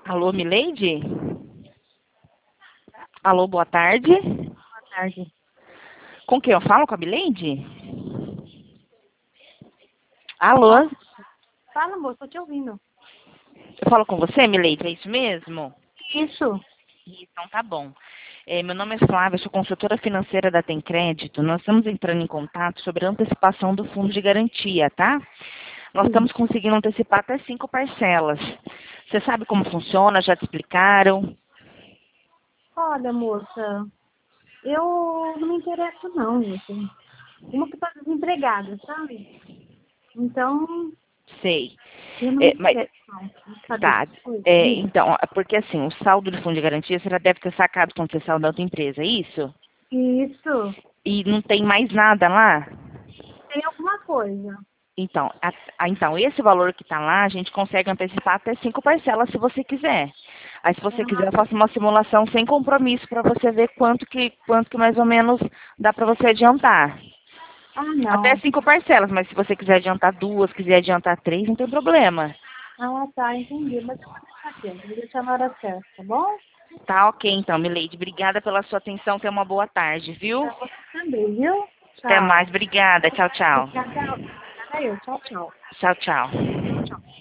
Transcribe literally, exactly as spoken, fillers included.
Alô, Mileide? Alô, boa tarde. Boa tarde. Com quem eu falo? Com a Mileide? Alô? Nossa, fala, moço, tô te ouvindo. Eu falo com você, Mileide? É isso mesmo? Isso. Então tá bom. É, meu nome é Flávia, sou consultora financeira da Tem Crédito. Nós estamos entrando em contato sobre a antecipação do fundo de garantia, tá? Nós Sim. estamos conseguindo antecipar até cinco parcelas. Você sabe como funciona? Já te explicaram? Olha, moça, eu não me interesso não, moça. Uma que tá desempregada, sabe? Então, Sei. eu não me É, mas interesso não. Saber tá. essas coisas, É, diga. então, porque assim, o saldo do fundo de garantia você já deve ter sacado quando você saiu da outra empresa, é isso? Isso. E não tem mais nada lá? Tem alguma coisa. Então, a- a- então esse valor que está lá, a gente consegue antecipar até cinco parcelas se você quiser. Aí se você quiser, eu Ah, faço uma simulação sem compromisso para você ver quanto que, quanto que mais ou menos dá para você adiantar. ah, Até não. cinco parcelas, mas se você quiser adiantar duas, quiser adiantar três, não tem problema. Ah, tá, entendi. Mas eu vou deixar quieto, vou deixar na hora certa, tá bom? Tá ok então, Mileide. Obrigada pela sua atenção. Tenha uma boa tarde, viu? Pra você também, viu? Até mais. Tchau. Obrigada. Tchau, tchau. Obrigada, obrigada eu. Tchau, tchau. Tchau, tchau. Tchau.